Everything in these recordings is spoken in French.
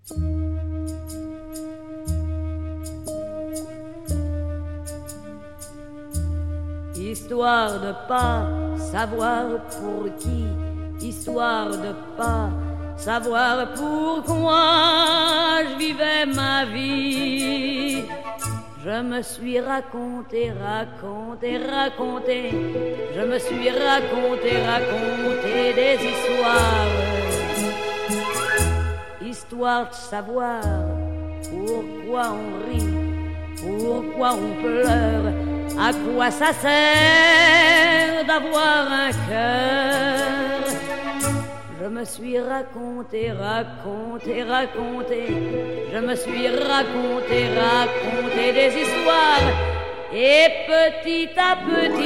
Histoire de pas savoir pour qui, histoire de pas savoir pourquoi je vivais ma vie. Je me suis raconté, je me suis raconté des histoires. Histoire de savoir pourquoi on rit, pourquoi on pleure, à quoi ça sert d'avoir un cœur. Je me suis raconté, je me suis raconté des histoires. Et petit à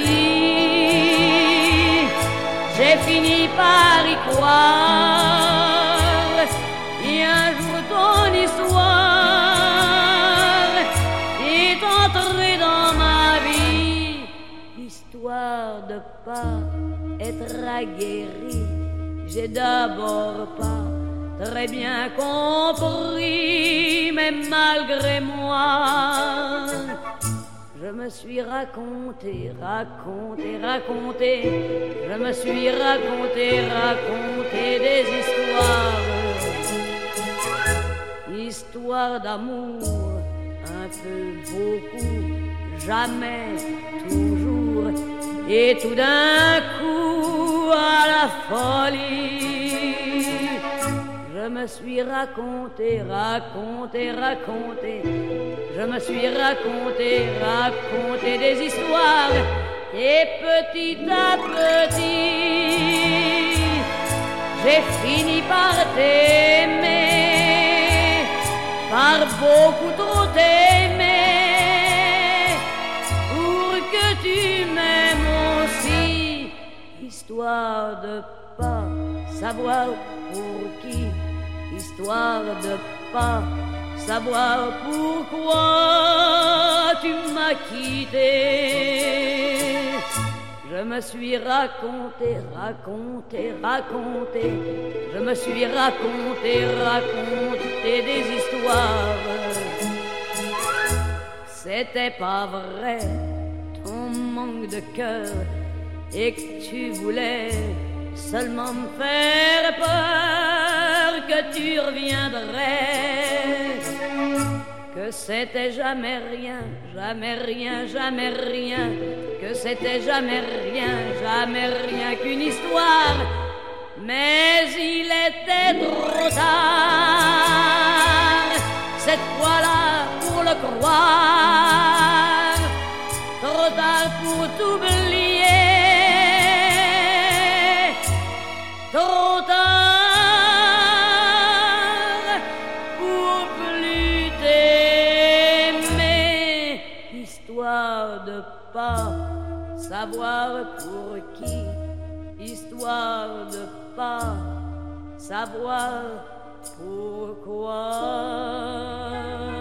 petit, j'ai fini par y croire. Et un jour ton histoire est entrée dans ma vie. Histoire de pas être aguerri, j'ai d'abord pas très bien compris, mais malgré moi, je me suis raconté, je me suis raconté des histoires. Histoire d'amour, un peu, beaucoup, jamais, toujours, et tout d'un coup à la folie. Je me suis raconté, je me suis raconté des histoires. Et petit à petit, j'ai fini par t'aimer, par beaucoup trop t'aimer, pour que tu m'aimes aussi. Histoire de pas savoir pour qui, histoire de pas savoir pourquoi tu m'as quitté. Je me suis raconté, je me suis raconté des histoires. C'était pas vrai, ton manque de cœur, et que tu voulais seulement me faire peur, que tu reviendrais, que c'était jamais rien, que c'était jamais rien qu'une histoire. Mais il était trop tard, cette fois-là pour le croire, trop tard pour t'oublier, trop tard pour plus t'aimer. Histoire de pas savoir pour qui, histoire de pas savoir pourquoi.